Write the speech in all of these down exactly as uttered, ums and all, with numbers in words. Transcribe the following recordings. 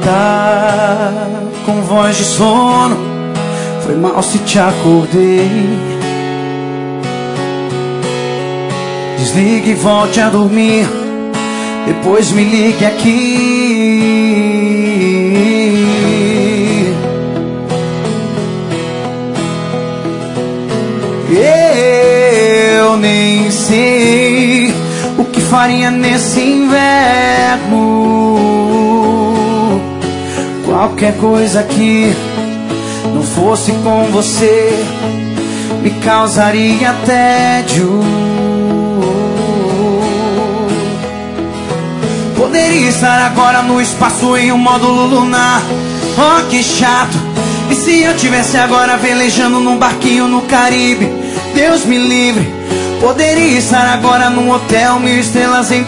Tá com voz de sono, foi mal se te acordei. Desligue e volte a dormir, depois me ligue aqui. Eu nem sei o que faria nesse inverno. Qualquer coisa que não fosse com você me causaria tédio. Poderia estar agora no espaço em um módulo lunar. Oh, que chato. E se eu tivesse agora velejando num barquinho no Caribe? Deus me livre. Poderia estar agora num hotel mil estrelas em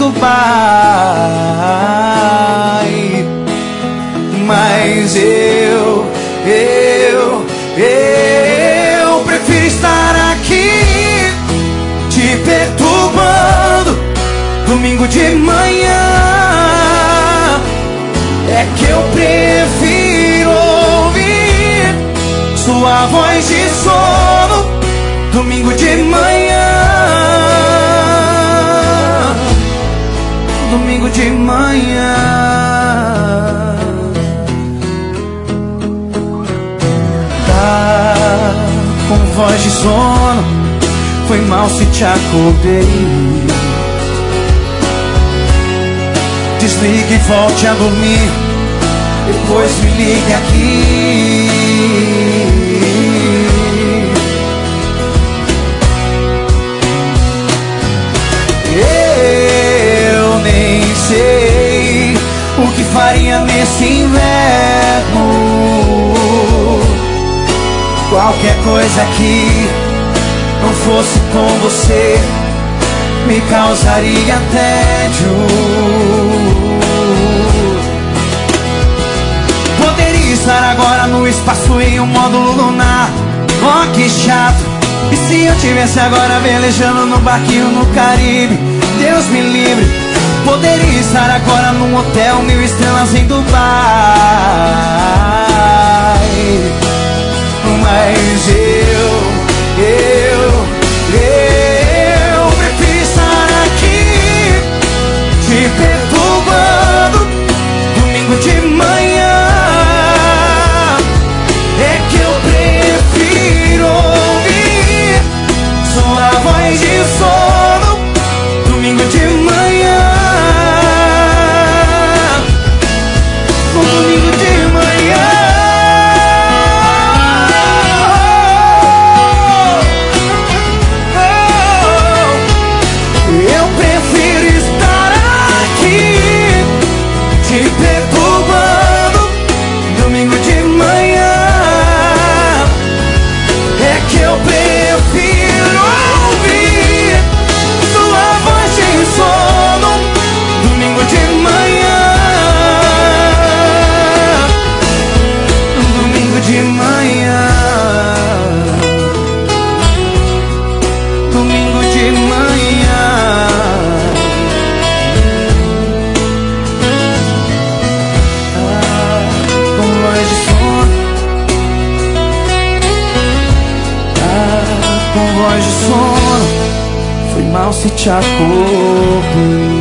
Dubai. Mas eu, eu, eu prefiro estar aqui te perturbando domingo de manhã. É que eu prefiro ouvir sua voz de sono domingo de manhã. Domingo de manhã. Tá com voz de sono, foi mal se te acordei. Desligue e volte a dormir, depois me ligue aqui. Eu nem sei o que faria nesse inverno. Qualquer coisa que não fosse com você me causaria tédio. Poderia estar agora no espaço em um módulo lunar. Oh, que chato. E se eu tivesse agora velejando no barquinho no Caribe? Deus me livre. Poderia estar agora num hotel mil estrelas em Dubai. Mas eu, eu, eu prefiro estar aqui te perturbando domingo de manhã. É que eu prefiro ouvir sua voz de sono domingo de manhã. Domingo de manhã. Com voz de sono, foi mal se te acordei.